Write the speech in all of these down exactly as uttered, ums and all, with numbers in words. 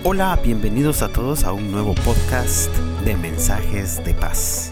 Hola, bienvenidos a todos a un nuevo podcast de Mensajes de Paz.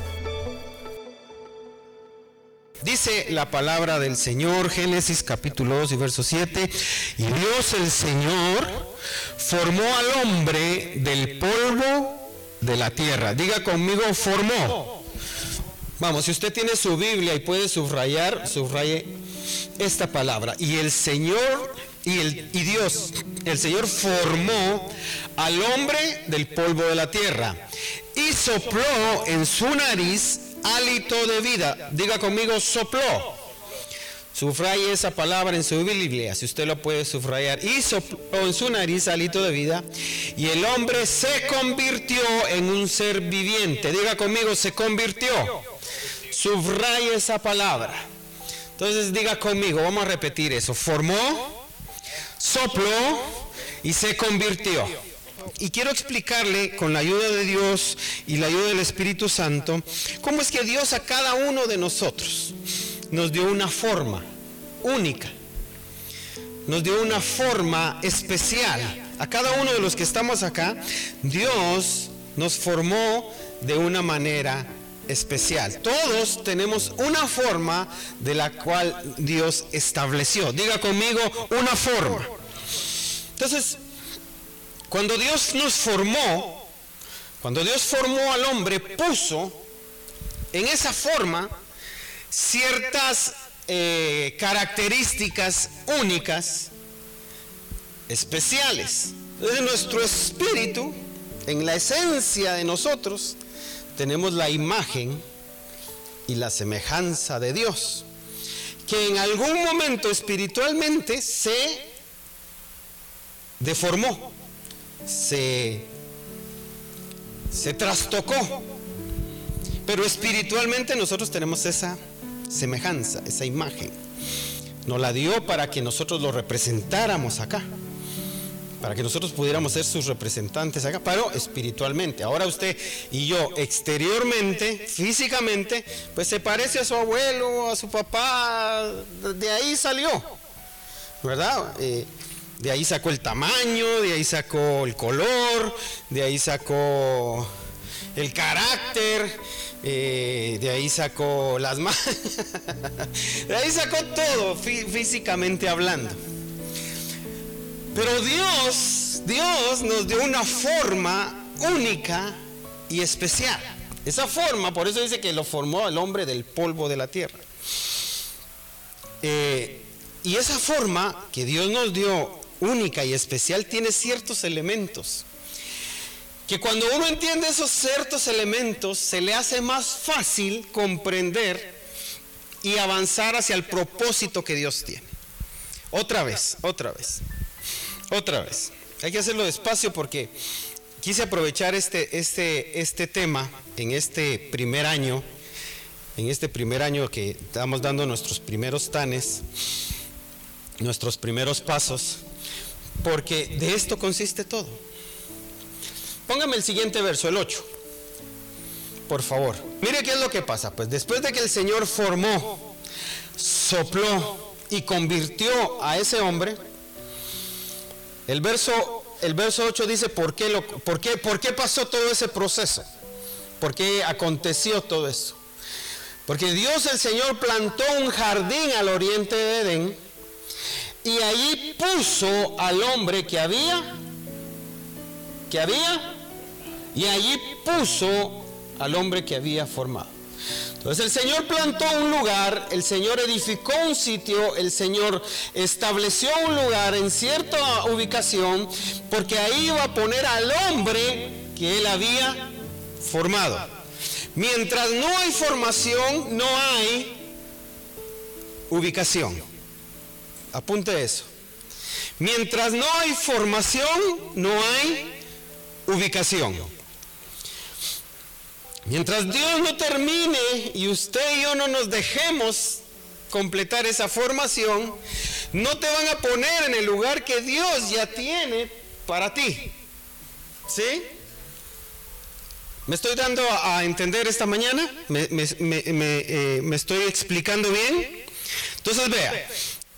Dice la palabra del Señor, Génesis capítulo dos y verso siete, y Dios el Señor formó al hombre del polvo de la tierra. Diga conmigo, formó. Vamos, si usted tiene su Biblia y puede subrayar, subraye esta palabra. Y el Señor y, el, y Dios, el Señor formó al hombre del polvo de la tierra y sopló en su nariz hálito de vida. Diga conmigo, sopló. Subraye esa palabra en su Biblia, si usted lo puede subrayar. Y sopló en su nariz hálito de vida, y el hombre se convirtió en un ser viviente. Diga conmigo, se convirtió. Subraye esa palabra. Entonces diga conmigo, vamos a repetir eso. Formó, sopló y se convirtió. Y quiero explicarle, con la ayuda de Dios y la ayuda del Espíritu Santo, cómo es que Dios a cada uno de nosotros nos dio una forma única, nos dio una forma especial. A cada uno de los que estamos acá, Dios nos formó de una manera especial. Todos tenemos una forma de la cual Dios estableció. Diga conmigo, una forma. Entonces, cuando Dios nos formó, cuando Dios formó al hombre, puso en esa forma ciertas eh, características únicas, especiales. Entonces, nuestro espíritu, en la esencia de nosotros, tenemos la imagen y la semejanza de Dios, que en algún momento espiritualmente se deformó, se, se trastocó, pero espiritualmente nosotros tenemos esa semejanza, esa imagen. Nos la dio para que nosotros lo representáramos acá, para que nosotros pudiéramos ser sus representantes acá, pero espiritualmente. Ahora usted y yo, exteriormente, físicamente, pues se parece a su abuelo, a su papá, de ahí salió, ¿verdad? Eh, de ahí sacó el tamaño, de ahí sacó el color, de ahí sacó el carácter, eh, de ahí sacó las manos, de ahí sacó todo, fí- físicamente hablando. Pero Dios, Dios nos dio una forma única y especial. Esa forma, por eso dice que lo formó el hombre del polvo de la tierra. Eh, y esa forma que Dios nos dio única y especial tiene ciertos elementos que cuando uno entiende esos ciertos elementos se le hace más fácil comprender y avanzar hacia el propósito que Dios tiene. Otra vez, otra vez. Otra vez, hay que hacerlo despacio porque quise aprovechar este, este, este tema en este primer año, en este primer año que estamos dando nuestros primeros tanes, nuestros primeros pasos, porque de esto consiste todo. Póngame el siguiente verso, el ocho, por favor. Mire qué es lo que pasa, pues después de que el Señor formó, sopló y convirtió a ese hombre, El verso, el verso ocho dice ¿por qué, lo, por, qué, por qué pasó todo ese proceso, por qué aconteció todo eso. Porque Dios el Señor plantó un jardín al oriente de Edén y allí puso al hombre que había, que había, y allí puso al hombre que había formado. Entonces el Señor plantó un lugar, el Señor edificó un sitio, el Señor estableció un lugar en cierta ubicación, porque ahí iba a poner al hombre que Él había formado. Mientras no hay formación, no hay ubicación. Apunte eso. Mientras no hay formación, no hay ubicación. Mientras Dios no termine y usted y yo no nos dejemos completar esa formación, no te van a poner en el lugar que Dios ya tiene para ti. ¿Sí? ¿Me estoy dando a entender esta mañana? ¿Me, me, me, me, eh, ¿me estoy explicando bien? Entonces vea,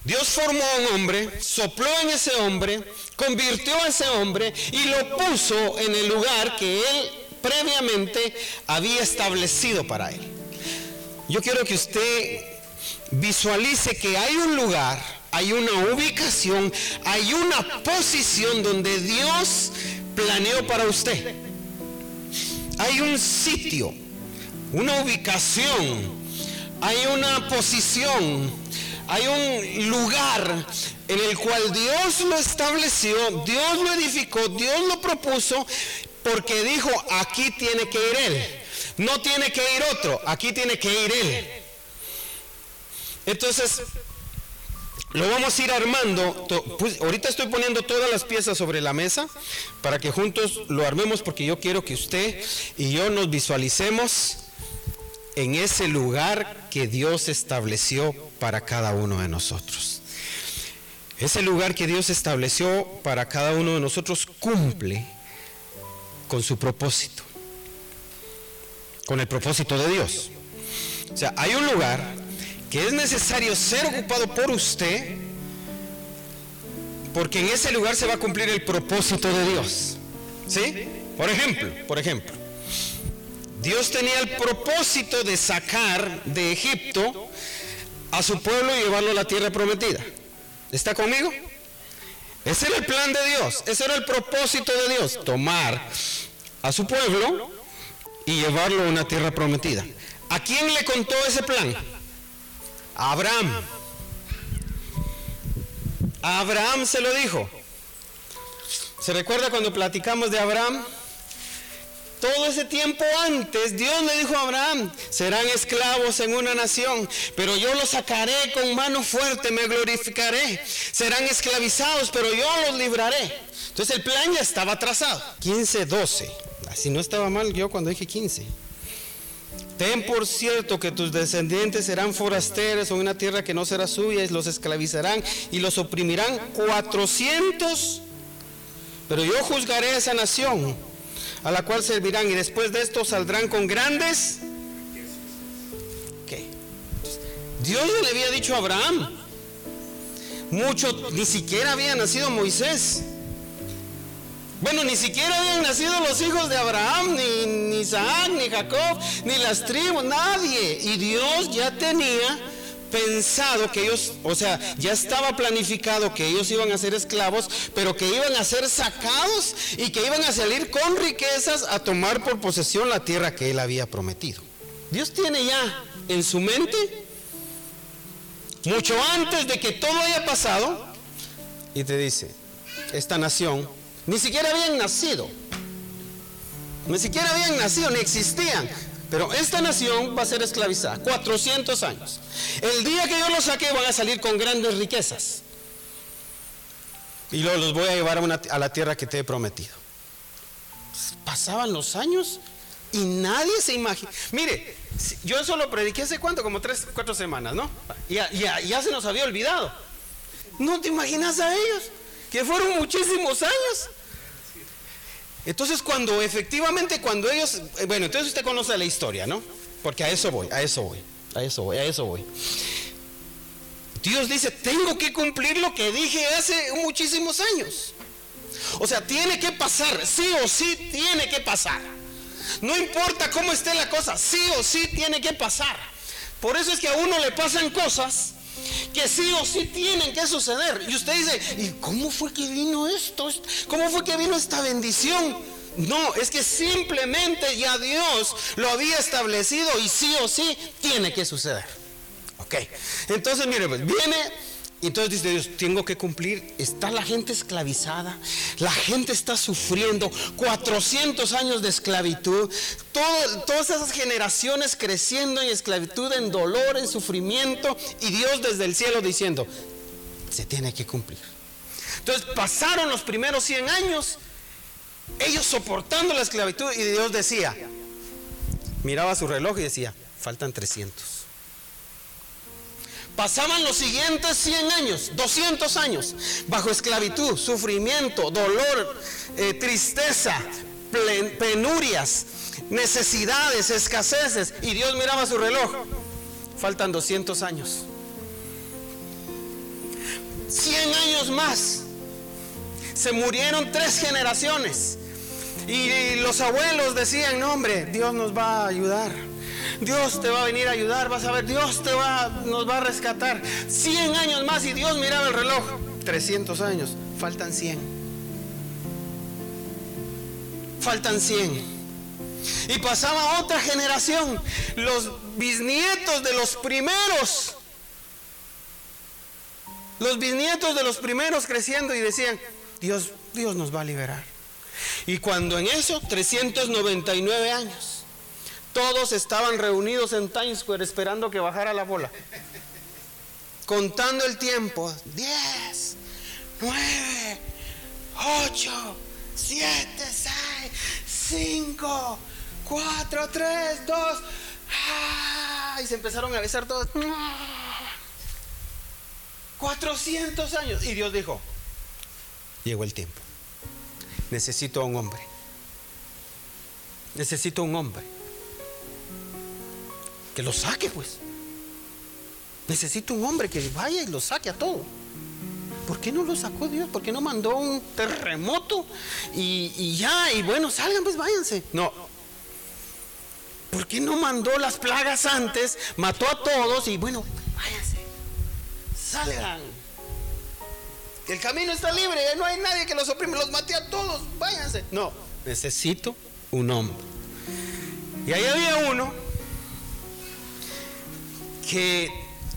Dios formó a un hombre, sopló en ese hombre, convirtió a ese hombre y lo puso en el lugar que Él previamente había establecido para Él. Yo quiero que usted visualice que hay un lugar, hay una ubicación, hay una posición donde Dios planeó para usted. Hay un sitio, una ubicación, hay una posición, hay un lugar en el cual Dios lo estableció, Dios lo edificó, Dios lo propuso, porque dijo, aquí tiene que ir Él. No tiene que ir otro, aquí tiene que ir Él. Entonces, lo vamos a ir armando. Pues ahorita estoy poniendo todas las piezas sobre la mesa para que juntos lo armemos, porque yo quiero que usted y yo nos visualicemos en ese lugar que Dios estableció para cada uno de nosotros. Ese lugar que Dios estableció para cada uno de nosotros cumple con su propósito, con el propósito de Dios. O sea, hay un lugar que es necesario ser ocupado por usted, porque en ese lugar se va a cumplir el propósito de Dios. ¿Sí? Por ejemplo, por ejemplo, Dios tenía el propósito de sacar de Egipto a su pueblo y llevarlo a la tierra prometida. ¿Está conmigo? Ese era el plan de Dios, ese era el propósito de Dios, tomar a su pueblo y llevarlo a una tierra prometida. ¿A quién le contó ese plan? A Abraham. A Abraham se lo dijo. ¿Se recuerda cuando platicamos de Abraham? Todo ese tiempo antes, Dios le dijo a Abraham, serán esclavos en una nación, pero yo los sacaré con mano fuerte, me glorificaré. Serán esclavizados, pero yo los libraré. Entonces el plan ya estaba trazado. quince, doce. Así no estaba mal yo cuando dije quince. Ten por cierto que tus descendientes serán forasteros en una tierra que no será suya, y los esclavizarán y los oprimirán cuatrocientos, pero yo juzgaré a esa nación a la cual servirán, y después de esto saldrán con grandes. ¿Qué? Dios le había dicho a Abraham. Mucho, ni siquiera había nacido Moisés. Bueno, ni siquiera habían nacido los hijos de Abraham, ni, ni Isaac, ni Jacob, ni las tribus, nadie. Y Dios ya tenía pensado que ellos, o sea, ya estaba planificado que ellos iban a ser esclavos, pero que iban a ser sacados y que iban a salir con riquezas a tomar por posesión la tierra que Él había prometido. Dios tiene ya en su mente, mucho antes de que todo haya pasado, y te dice, esta nación ni siquiera habían nacido, ni siquiera habían nacido, ni existían. Pero esta nación va a ser esclavizada cuatrocientos años. El día que yo los saque van a salir con grandes riquezas. Y luego los voy a llevar a, una, a la tierra que te he prometido. Pasaban los años y nadie se imagina. Mire, yo eso lo prediqué hace cuánto, como tres, cuatro semanas, ¿no? Ya, ya, ya se nos había olvidado. ¿No te imaginas a ellos? Que fueron muchísimos años. Entonces cuando efectivamente, cuando ellos, bueno, entonces usted conoce la historia, ¿no? Porque a eso voy, a eso voy, a eso voy, a eso voy. Dios dice, tengo que cumplir lo que dije hace muchísimos años. O sea, tiene que pasar, sí o sí tiene que pasar. No importa cómo esté la cosa, sí o sí tiene que pasar. Por eso es que a uno le pasan cosas que sí o sí tienen que suceder. Y usted dice, ¿y cómo fue que vino esto? ¿Cómo fue que vino esta bendición? No, es que simplemente ya Dios lo había establecido y sí o sí tiene que suceder. Ok, entonces mire, pues viene, y entonces dice Dios, tengo que cumplir. Está la gente esclavizada, la gente está sufriendo cuatrocientos años de esclavitud, todo, todas esas generaciones creciendo en esclavitud, en dolor, en sufrimiento, y Dios desde el cielo diciendo, se tiene que cumplir. Entonces pasaron los primeros cien años, ellos soportando la esclavitud, y Dios decía, miraba su reloj y decía, faltan trescientos. Pasaban los siguientes cien años, doscientos años, bajo esclavitud, sufrimiento, dolor, eh, tristeza, plen, penurias, necesidades, escaseces. Y Dios miraba su reloj, faltan doscientos años. cien años más. Se murieron tres generaciones. Y los abuelos decían, no hombre, Dios nos va a ayudar. Dios te va a venir a ayudar, vas a ver, Dios te va, nos va a rescatar. cien años más y Dios miraba el reloj. trescientos años, faltan cien. Faltan cien. Y pasaba otra generación, los bisnietos de los primeros. Los bisnietos de los primeros creciendo y decían, Dios, Dios nos va a liberar. Y cuando en eso, trescientos noventa y nueve años, todos estaban reunidos en Times Square esperando que bajara la bola, contando el tiempo. Diez, nueve, ocho, siete, seis, cinco, cuatro, tres, dos. ¡Ah! Y se empezaron a besar todos. cuatrocientos años. Y Dios dijo, llegó el tiempo. Necesito a un hombre. Necesito a un hombre que lo saque, pues. Necesito un hombre que vaya y lo saque a todo. ¿Por qué no lo sacó Dios? ¿Por qué no mandó un terremoto? Y, y ya, y bueno, salgan, pues váyanse. No. ¿Por qué no mandó las plagas antes? Mató a todos y bueno, váyanse. Salgan. El camino está libre, no hay nadie que los oprime, los maté a todos, váyanse. No, necesito un hombre. Y ahí había uno que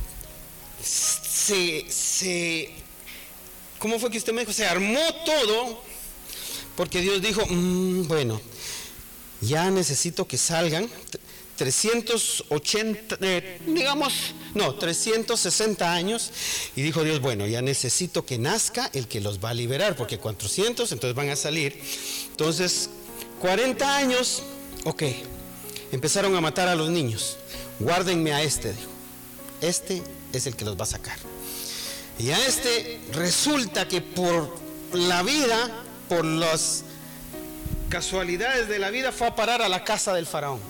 se, se, ¿cómo fue que usted me dijo? Se armó todo, porque Dios dijo, mmm, bueno, ya necesito que salgan trescientos ochenta, eh, digamos, no, trescientos sesenta años, y dijo Dios, bueno, ya necesito que nazca el que los va a liberar, porque cuatrocientos, entonces van a salir. Entonces, cuarenta años, ok, empezaron a matar a los niños. Guárdenme a este, dijo, este es el que los va a sacar. Y a este resulta que por la vida, por las casualidades de la vida, fue a parar a la casa del faraón,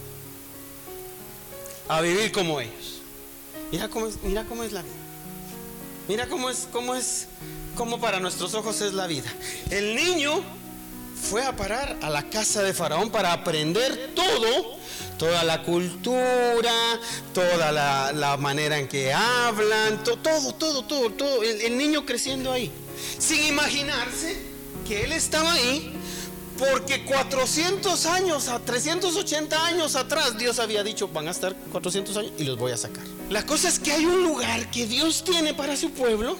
a vivir como ellos. Mira cómo es, mira cómo es la vida. Mira cómo es, cómo es, cómo para nuestros ojos es la vida. El niño fue a parar a la casa de Faraón para aprender todo, toda la cultura, toda la, la manera en que hablan, to, todo, todo, todo, todo. El, el niño creciendo ahí, sin imaginarse que él estaba ahí. Porque cuatrocientos años, a trescientos ochenta años atrás, Dios había dicho, van a estar cuatrocientos años y los voy a sacar. La cosa es que hay un lugar que Dios tiene para su pueblo,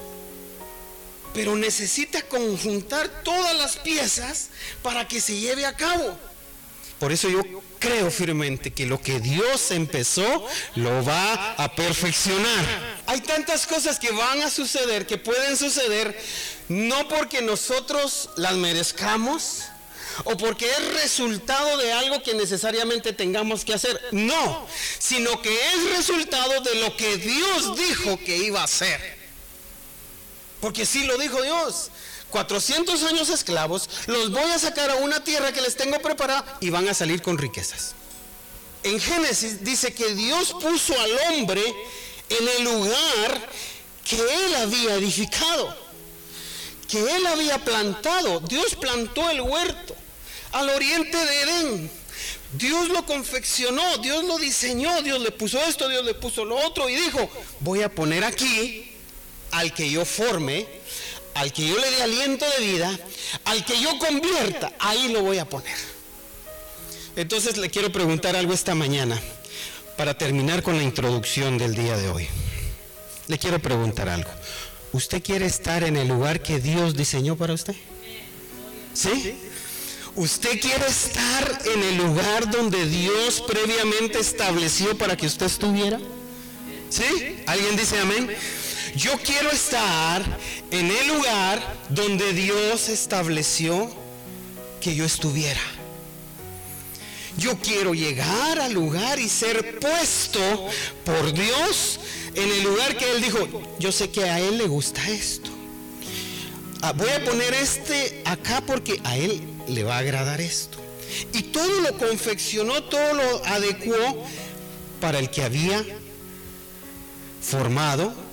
pero necesita conjuntar todas las piezas para que se lleve a cabo. Por eso yo creo firmemente que lo que Dios empezó, lo va a perfeccionar. Hay tantas cosas que van a suceder, que pueden suceder, no porque nosotros las merezcamos, o porque es resultado de algo que necesariamente tengamos que hacer. No, sino que es resultado de lo que Dios dijo que iba a hacer. Porque sí lo dijo Dios. cuatrocientos años esclavos, los voy a sacar a una tierra que les tengo preparada y van a salir con riquezas. En Génesis dice que Dios puso al hombre en el lugar que él había edificado, que él había plantado. Dios plantó el huerto al oriente de Edén. Dios lo confeccionó, Dios lo diseñó, Dios le puso esto, Dios le puso lo otro y dijo, voy a poner aquí al que yo forme, al que yo le dé aliento de vida, al que yo convierta, ahí lo voy a poner. Entonces le quiero preguntar algo esta mañana, para terminar con la introducción del día de hoy. Le quiero preguntar algo. ¿Usted quiere estar en el lugar que Dios diseñó para usted? ¿Sí? ¿Usted quiere estar en el lugar donde Dios previamente estableció para que usted estuviera? ¿Sí? ¿Alguien dice amén? Yo quiero estar en el lugar donde Dios estableció que yo estuviera. Yo quiero llegar al lugar y ser puesto por Dios en el lugar que Él dijo, yo sé que a Él le gusta esto. Ah, voy a poner este acá porque a Él le va a agradar esto. Y todo lo confeccionó, todo lo adecuó para el que había formado,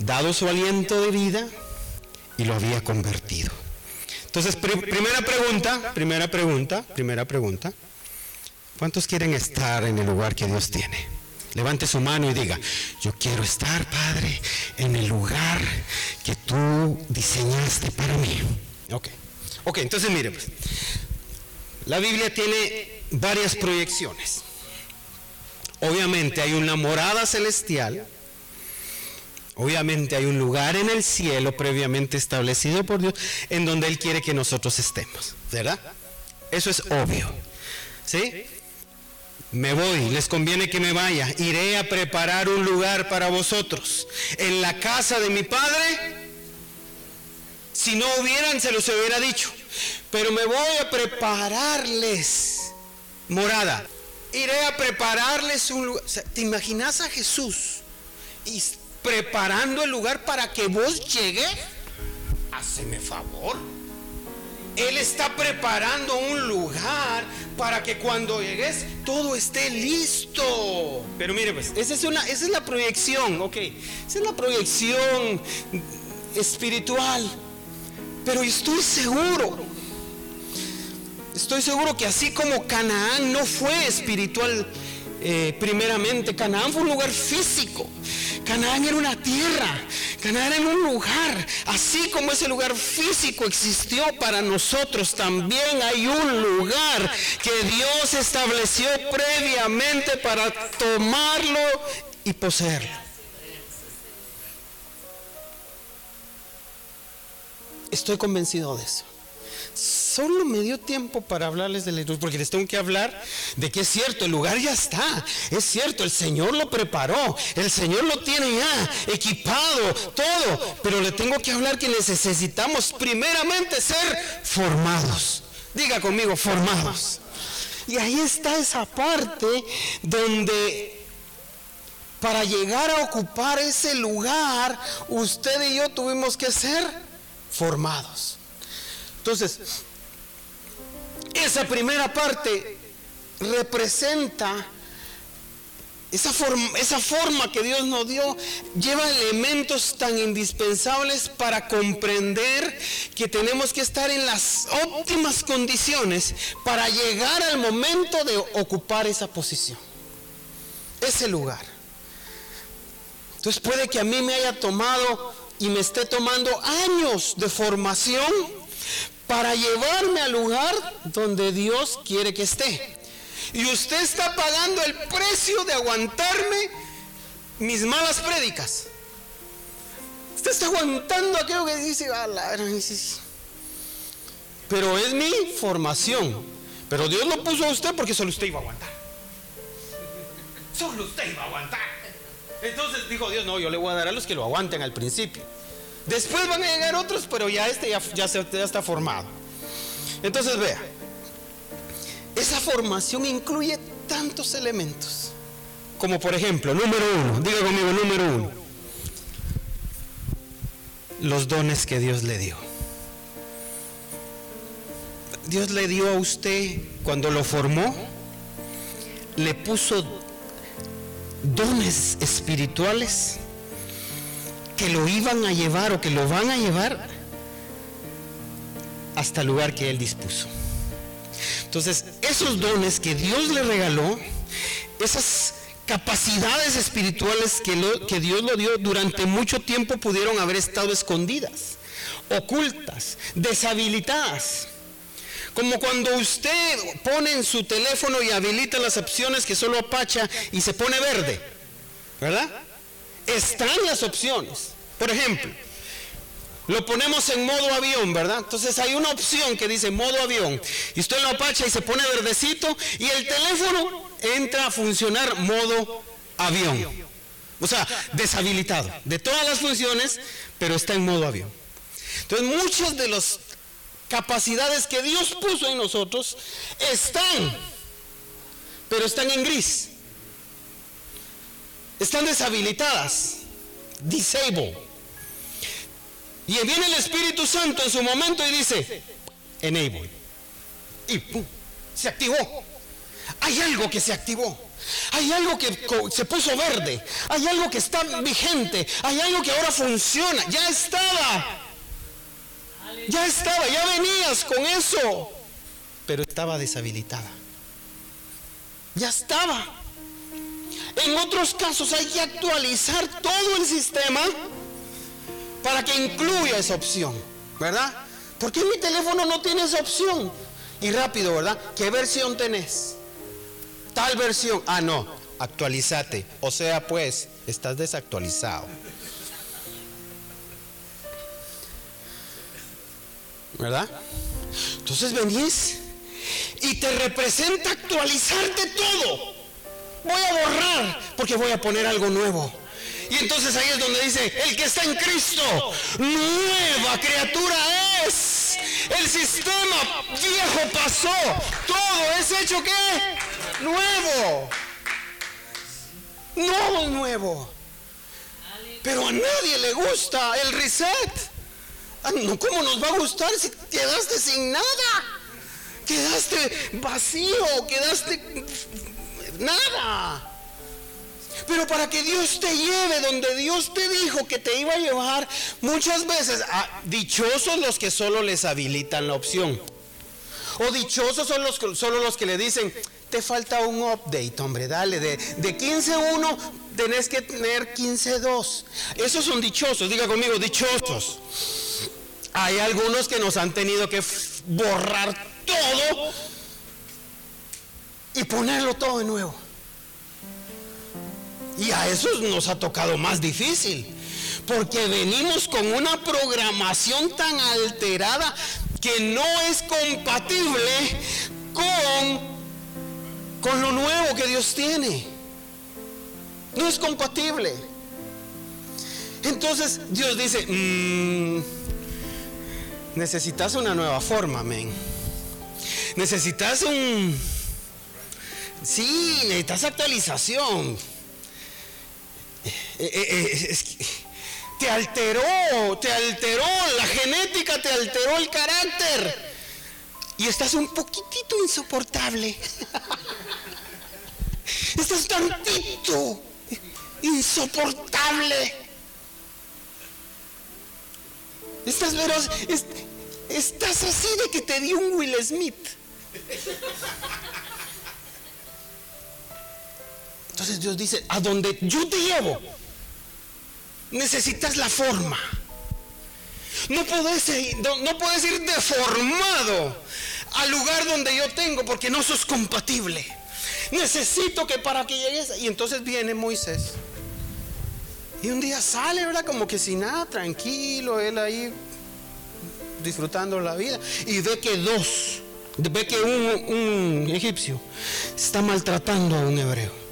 dado su aliento de vida y lo había convertido. Entonces, pr- primera pregunta, primera pregunta, primera pregunta. ¿Cuántos quieren estar en el lugar que Dios tiene? Levante su mano y diga: yo quiero estar, Padre, en el lugar que tú diseñaste para mí. Ok, ok, entonces mire, pues, la Biblia tiene varias proyecciones. Obviamente hay una morada celestial. Obviamente hay un lugar en el cielo previamente establecido por Dios en donde Él quiere que nosotros estemos, ¿verdad? Eso es obvio, ¿sí? Me voy, les conviene que me vaya. Iré a preparar un lugar para vosotros. En la casa de mi Padre, si no hubieran, se los hubiera dicho. Pero me voy a prepararles morada. Iré a prepararles un lugar. O sea, ¿te imaginas a Jesús y preparando el lugar para que vos llegues? Háceme favor. Él está preparando un lugar para que cuando llegues todo esté listo. Pero mire, pues, esa es una, esa es la proyección, ok. Esa es la proyección espiritual. Pero estoy seguro, estoy seguro que así como Canaán no fue espiritual eh, primeramente, Canaán fue un lugar físico. Canaán era una tierra, Canaán era un lugar. Así como ese lugar físico existió para nosotros, también hay un lugar que Dios estableció previamente para tomarlo y poseerlo. Estoy convencido de eso. Solo me dio tiempo para hablarles de la luz, porque les tengo que hablar de que es cierto, el lugar ya está, es cierto, el Señor lo preparó, el Señor lo tiene ya equipado, todo, pero le tengo que hablar que necesitamos primeramente ser formados. Diga conmigo, formados. Y ahí está esa parte donde para llegar a ocupar ese lugar, usted y yo tuvimos que ser formados. Entonces, esa primera parte representa esa forma, esa forma que Dios nos dio, lleva elementos tan indispensables para comprender que tenemos que estar en las óptimas condiciones para llegar al momento de ocupar esa posición, ese lugar. Entonces puede que a mí me haya tomado y me esté tomando años de formación para llevarme al lugar donde Dios quiere que esté. Y usted está pagando el precio de aguantarme mis malas prédicas. Usted está aguantando aquello que dice, ah, la... pero es mi formación. Pero Dios lo puso a usted porque solo usted iba a aguantar. Solo usted iba a aguantar. Entonces dijo Dios, no, yo le voy a dar a los que lo aguanten al principio. Después van a llegar otros, pero ya este ya, ya, se, ya está formado. Entonces vea, esa formación incluye tantos elementos. Como por ejemplo, número uno, diga conmigo, número uno, los dones que Dios le dio. Dios le dio a usted, cuando lo formó, le puso dones espirituales que lo iban a llevar o que lo van a llevar hasta el lugar que Él dispuso. Entonces, esos dones que Dios le regaló, esas capacidades espirituales que, lo, que Dios lo dio, durante mucho tiempo pudieron haber estado escondidas, ocultas, deshabilitadas. Como cuando usted pone en su teléfono y habilita las opciones que solo apacha y se pone verde, ¿verdad? Están las opciones. Por ejemplo, lo ponemos en modo avión, ¿verdad? Entonces hay una opción que dice modo avión y usted lo apacha y se pone verdecito y el teléfono entra a funcionar modo avión. O sea, deshabilitado de todas las funciones, pero está en modo avión. Entonces muchas de las capacidades que Dios puso en nosotros están, pero están en gris. Están deshabilitadas, disable. Y viene el Espíritu Santo en su momento y dice, enable. Y pum, se activó. Hay algo que se activó. Hay algo que se puso verde, hay algo que está vigente, hay algo que ahora funciona. Ya estaba, ya estaba, ya venías con eso, pero estaba deshabilitada. Ya estaba. En otros casos hay que actualizar todo el sistema para que incluya esa opción, ¿verdad? ¿Por qué mi teléfono no tiene esa opción? Y rápido, ¿verdad? ¿Qué versión tenés? Tal versión. Ah, no, actualizate. O sea, pues, estás desactualizado, ¿verdad? Entonces venís y te representa actualizarte todo. Voy a borrar porque voy a poner algo nuevo. Y entonces ahí es donde dice: el que está en Cristo, nueva criatura es. El sistema viejo pasó, todo es hecho ¿qué? Nuevo. No es nuevo. Pero a nadie le gusta el reset. ¿Cómo nos va a gustar si quedaste sin nada? Quedaste vacío, quedaste nada. Pero para que Dios te lleve donde Dios te dijo que te iba a llevar, muchas veces, ah, dichosos los que solo les habilitan la opción. O dichosos son los, solo los que le dicen: te falta un update, hombre, dale, de, de quince punto uno tenés que tener quince punto dos. Esos son dichosos, diga conmigo, dichosos. Hay algunos que nos han tenido que borrar todo y ponerlo todo de nuevo. Y a esos nos ha tocado más difícil, porque venimos con una programación tan alterada que no es compatible con, con lo nuevo que Dios tiene. No es compatible. Entonces Dios dice: mmm, necesitas una nueva forma, men. Necesitas un... Sí, necesitas actualización. Eh, eh, es que te alteró, te alteró la genética, te alteró el carácter y estás un poquitito insoportable. Estás tantito insoportable. Estás veros, es, estás así de que te dio un Will Smith. Entonces Dios dice: a donde yo te llevo, necesitas la forma. No puedes ir, no, no puedes ir deformado al lugar donde yo tengo, porque no sos compatible. Necesito que para que llegues. Y entonces viene Moisés. Y un día sale, ¿verdad? Como que sin nada, tranquilo, él ahí disfrutando la vida. Y ve que dos, ve que un, un egipcio está maltratando a un hebreo.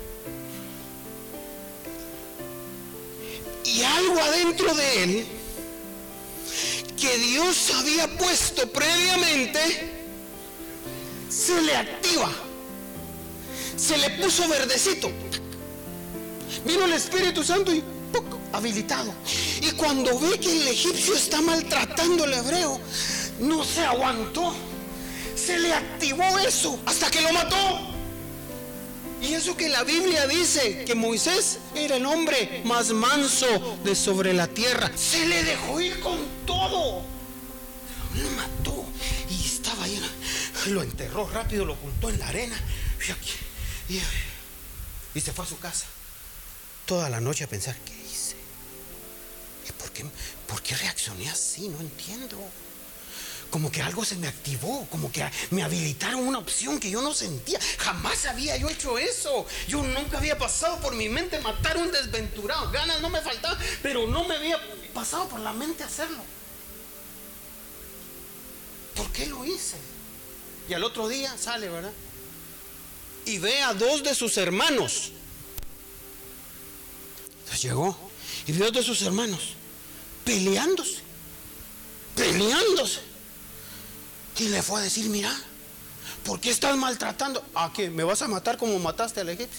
Y algo adentro de él que Dios había puesto previamente se le activa, se le puso verdecito. Vino el Espíritu Santo y ¡puc! Habilitado. Y cuando ve que el egipcio está maltratando al hebreo, no se aguantó, se le activó eso hasta que lo mató. Y eso que la Biblia dice que Moisés era el hombre más manso de sobre la tierra, se le dejó ir con todo, lo mató. Y estaba ahí, lo enterró rápido, lo ocultó en la arena y, y, y se fue a su casa. Toda la noche a pensar: ¿qué hice? ¿Y por qué, por qué reaccioné así? No entiendo. Como que algo se me activó, como que me habilitaron una opción que yo no sentía. Jamás había yo hecho eso. Yo nunca había pasado por mi mente matar a un desventurado. Ganas no me faltaban, pero no me había pasado por la mente hacerlo. ¿Por qué lo hice? Y al otro día sale, ¿verdad? Y ve a dos de sus hermanos. Entonces llegó y vio a dos de sus hermanos peleándose, peleándose. Y le fue a decir: mira, ¿por qué estás maltratando? ¿A qué? ¿Me vas a matar como mataste al egipcio?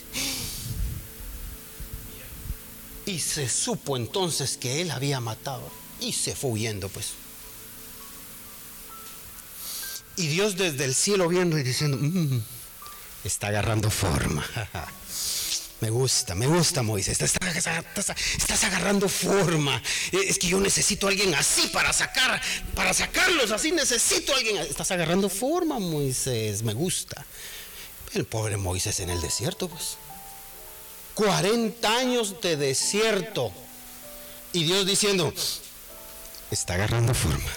Y se supo entonces que él había matado y se fue huyendo, pues. Y Dios desde el cielo viendo y diciendo: mmm, Está agarrando forma. Me gusta, me gusta, Moisés. Estás, estás, estás agarrando forma. Es que yo necesito a alguien así para sacar, para sacarlos así. Necesito a alguien. Estás agarrando forma, Moisés. Me gusta. El pobre Moisés en el desierto, pues. cuarenta años de desierto. Y Dios diciendo, está agarrando forma.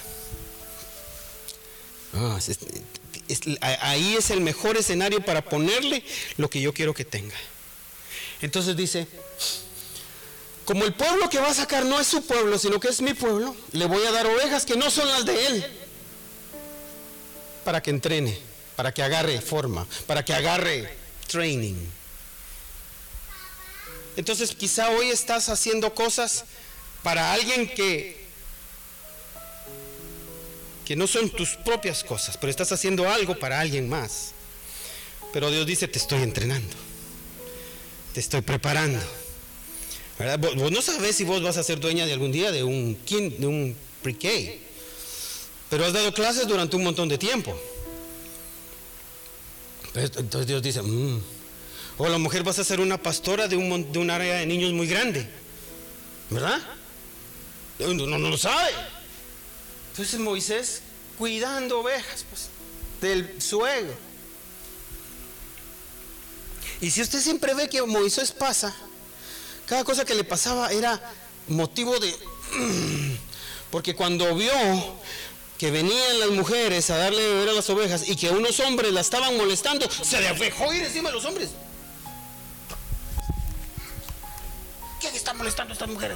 Ah, es, es, es, ahí es el mejor escenario para ponerle lo que yo quiero que tenga. Entonces dice, como el pueblo que va a sacar no es su pueblo, sino que es mi pueblo, le voy a dar ovejas que no son las de él, para que entrene, para que agarre forma, para que agarre training. Entonces quizá hoy estás haciendo cosas para alguien que que no son tus propias cosas, pero estás haciendo algo para alguien más. Pero Dios dice, te estoy entrenando, te estoy preparando, ¿verdad? Vos, vos no sabés si vos vas a ser dueña de algún día de un, de un pre-K, pero has dado clases durante un montón de tiempo. Entonces Dios dice, mmm, o a la mujer vas a ser una pastora de un, de un área de niños muy grande, ¿verdad? No, no, no lo sabe. Entonces Moisés cuidando ovejas, pues, del suegro. Y si usted siempre ve que Moisés pasa, cada cosa que le pasaba era motivo de... Porque cuando vio que venían las mujeres a darle de beber a las ovejas y que unos hombres la estaban molestando, se le dejó ir encima de los hombres. ¿Quién está molestando a estas mujeres?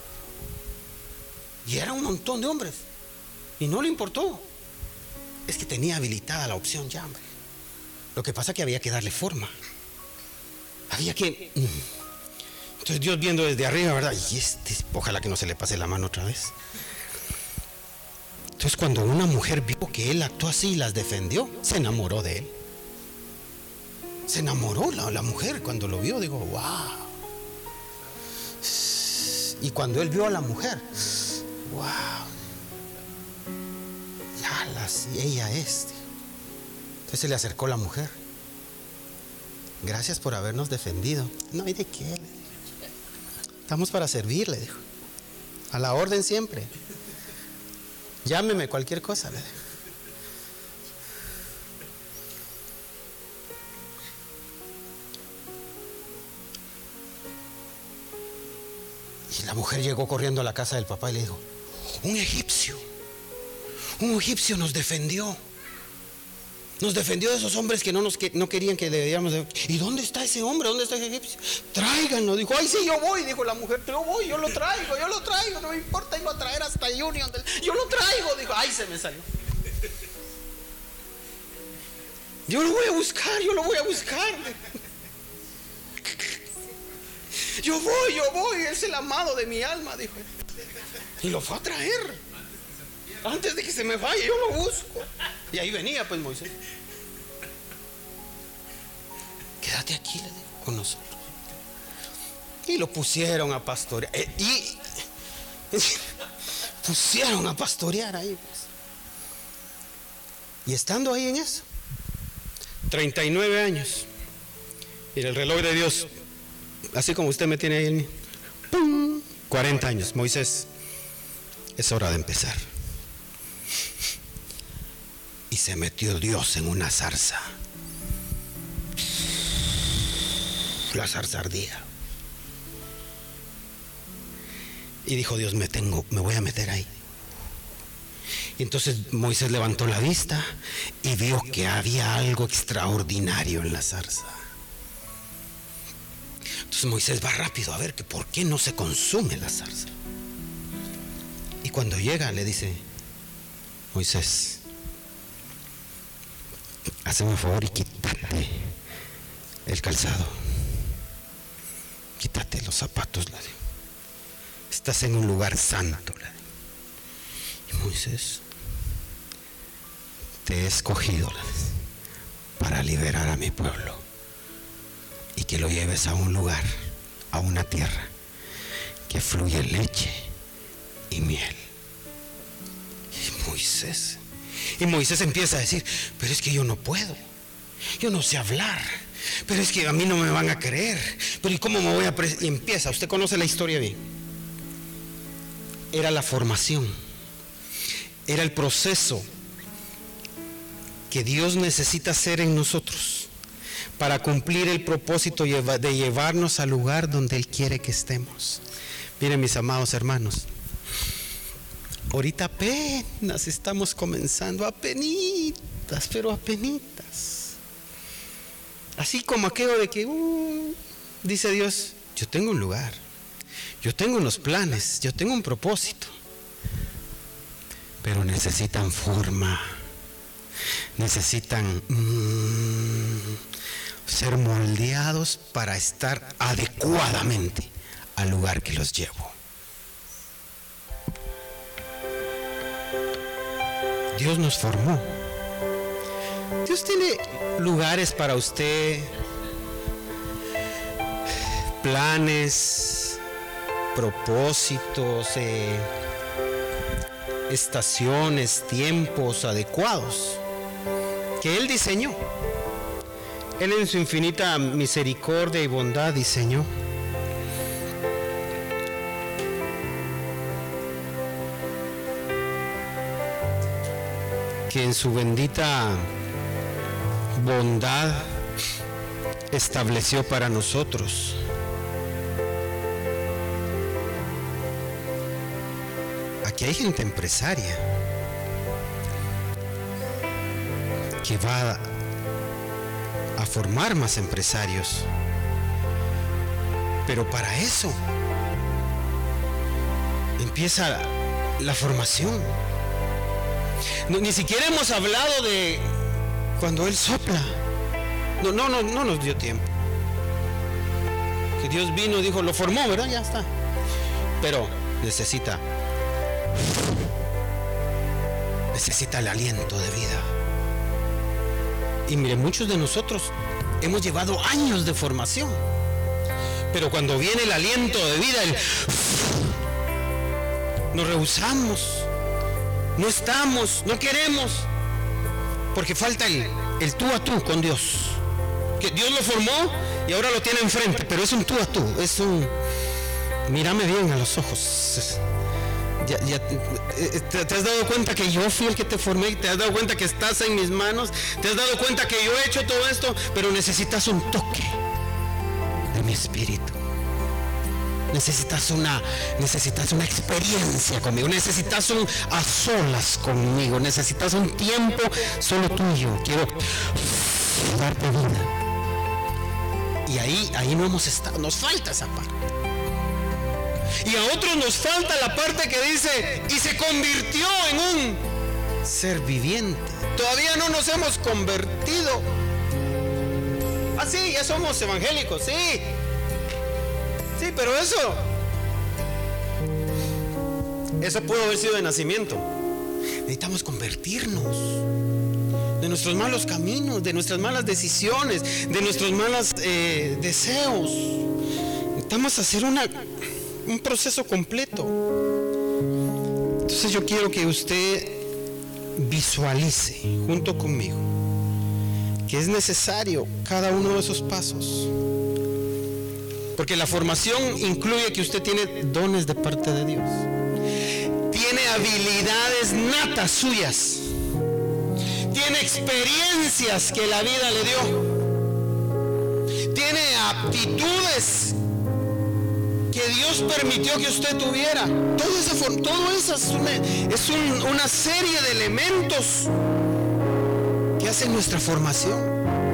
Y era un montón de hombres. Y no le importó. Es que tenía habilitada la opción ya, hombre. Lo que pasa es que había que darle forma. Había que... Entonces Dios viendo desde arriba, ¿verdad? Y este, ojalá que no se le pase la mano otra vez. Entonces cuando una mujer vio que él actuó así y las defendió, se enamoró de él. Se enamoró la, la mujer cuando lo vio, digo, wow. Y cuando él vio a la mujer, wow. Y ella es. Entonces se le acercó la mujer. Gracias por habernos defendido. No hay de qué, le dijo. Estamos para servirle, dijo. A la orden siempre. Llámeme cualquier cosa, le dijo. Y la mujer llegó corriendo a la casa del papá y le dijo, un egipcio. Un egipcio nos defendió. Nos defendió de esos hombres que no nos que, no querían que debíamos de... ¿Y dónde está ese hombre? ¿Dónde está ese egipcio? Tráiganlo. Dijo, ay, sí, yo voy. Dijo la mujer, yo voy, yo lo traigo, yo lo traigo. No me importa irlo a traer hasta Union. Del... Yo lo traigo. Dijo, ay, se me salió. Yo lo voy a buscar, yo lo voy a buscar. Yo voy, yo voy. Es el amado de mi alma, dijo. Y lo fue a traer. Antes de que se me vaya, yo lo busco. Y ahí venía pues Moisés. Quédate aquí, le digo, con nosotros. Y lo pusieron a pastorear. Eh, y pusieron a pastorear ahí, pues. Y estando ahí en eso, treinta y nueve años. Y el reloj de Dios, así como usted me tiene ahí en mí, ¡pum! cuarenta años. Moisés, es hora de empezar. Y se metió Dios en una zarza. La zarza ardía. Y dijo Dios, me tengo, me voy a meter ahí. Y entonces Moisés levantó la vista y vio que había algo extraordinario en la zarza. Entonces Moisés va rápido a ver que por qué no se consume la zarza. Y cuando llega le dice, Moisés, hazme un favor y quítate el calzado, quítate los zapatos, le digo. Estás en un lugar santo, le digo. Y Moisés, te he escogido, le digo, para liberar a mi pueblo y que lo lleves a un lugar, a una tierra que fluye leche y miel. Y Moisés Y Moisés empieza a decir, pero es que yo no puedo. yo no sé hablar, pero es que a mí no me van a creer, pero ¿y cómo me voy a pre-? Y empieza, usted conoce la historia bien. Era la formación, era el proceso que Dios necesita hacer en nosotros para cumplir el propósito de llevarnos al lugar donde Él quiere que estemos. Miren, mis amados hermanos, ahorita apenas estamos comenzando, apenitas, pero apenitas. Así como aquello de que, uh, dice Dios, yo tengo un lugar, yo tengo unos planes, yo tengo un propósito, pero necesitan forma, necesitan mmm, ser moldeados para estar adecuadamente al lugar que los llevo. Dios nos formó. Dios tiene lugares para usted, planes, propósitos, eh, estaciones, tiempos adecuados que Él diseñó. Él en su infinita misericordia y bondad diseñó. Que en su bendita bondad estableció para nosotros. Aquí hay gente empresaria que va a formar más empresarios, pero para eso empieza la formación. No, ni siquiera hemos hablado de cuando Él sopla. No, no, no, no nos dio tiempo. Que Dios vino y dijo, lo formó, ¿verdad? Ya está. Pero necesita, necesita el aliento de vida. Y mire, muchos de nosotros hemos llevado años de formación, pero cuando viene el aliento de vida, el, nos rehusamos. No estamos, no queremos, porque falta el, el tú a tú con Dios. Que Dios lo formó y ahora lo tiene enfrente, pero es un tú a tú, es un mírame bien a los ojos. Ya, ya, te, te has dado cuenta que yo fui el que te formé, te has dado cuenta que estás en mis manos, te has dado cuenta que yo he hecho todo esto, pero necesitas un toque de mi espíritu. Necesitas una, necesitas una experiencia conmigo, necesitas un a solas conmigo, necesitas un tiempo solo tuyo. Quiero darte vida. Y ahí, ahí no hemos estado, nos falta esa parte. Y a otros nos falta la parte que dice, y se convirtió en un ser viviente. Todavía no nos hemos convertido. Ah, sí, ya somos evangélicos, sí. Sí, pero eso, eso pudo haber sido de nacimiento. Necesitamos convertirnos de nuestros malos caminos, de nuestras malas decisiones, de nuestros malos eh, deseos. Necesitamos hacer una, un proceso completo. Entonces yo quiero que usted visualice junto conmigo que es necesario cada uno de esos pasos. Porque la formación incluye que usted tiene dones de parte de Dios. Tiene habilidades natas suyas. Tiene experiencias que la vida le dio. Tiene aptitudes que Dios permitió que usted tuviera. Todo eso, todo eso es, una, es un, una serie de elementos que hacen nuestra formación.